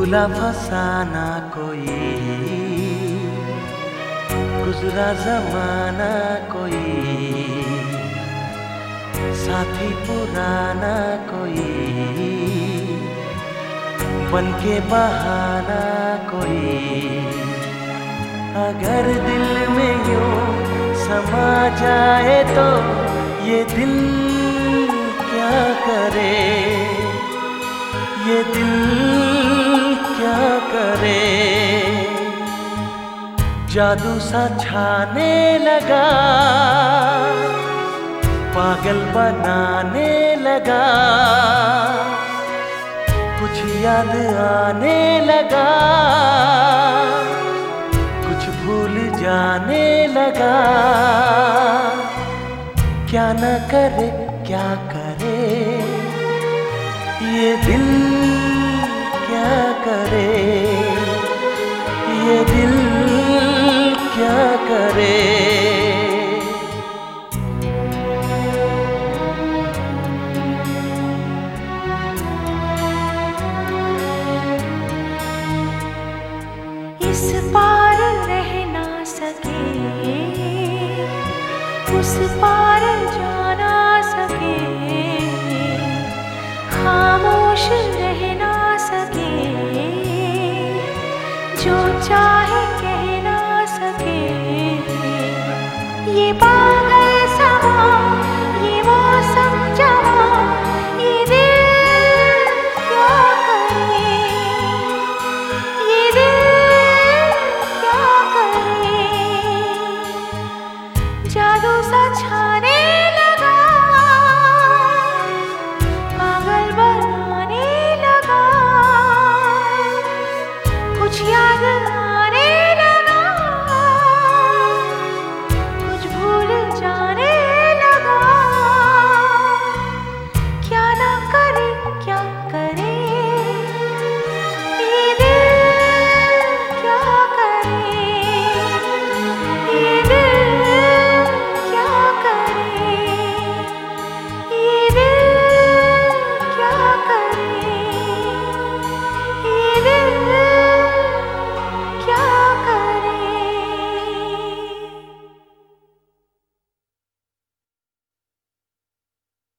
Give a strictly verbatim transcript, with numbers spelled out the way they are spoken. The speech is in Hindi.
भूला फसाना कोई, गुजरा जमाना कोई, साथी पुराना कोई, बन के बहाना कोई। अगर दिल में यूं समा जाए तो ये दिल क्या करे, ये दिल क्या करे। जादू सा छाने लगा, पागल बनाने लगा, कुछ याद आने लगा, कुछ भूल जाने लगा। क्या न करे क्या करे, ये दिल क्या करे, ये दिल क्या करे। इस पार रह ना सके, उस पार जा ना सके, खामोश रह ना सके, जो चाहे कह ना सके। ये बात